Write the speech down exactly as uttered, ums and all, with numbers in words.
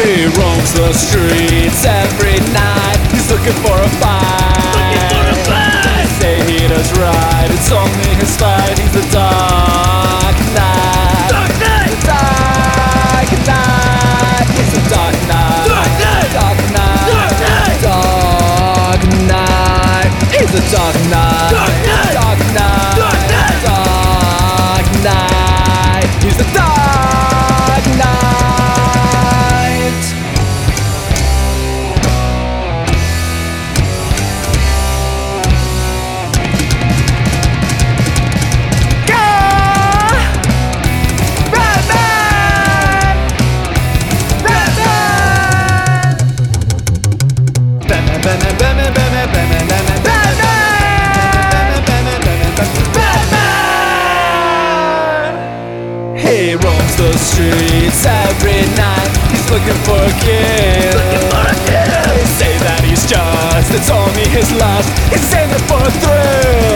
He roams the streets every night. He's looking for a fight. Looking for a fight. They say he does right. It's only his fight. He's the Dark Knight. Dark Knight. The Dark Knight. He's the Dark Knight. Dark Knight. Dark Knight. Dark Knight. Dark Knight. He's the Dark Knight. Dark Knight. Dark Knight. Dark Knight. Dark Knight. He's the Dark Knight. He roams the streets every night. He's looking for a kid. Looking for a kid. They say that he's just, it's only his lust. He's aiming for a thrill.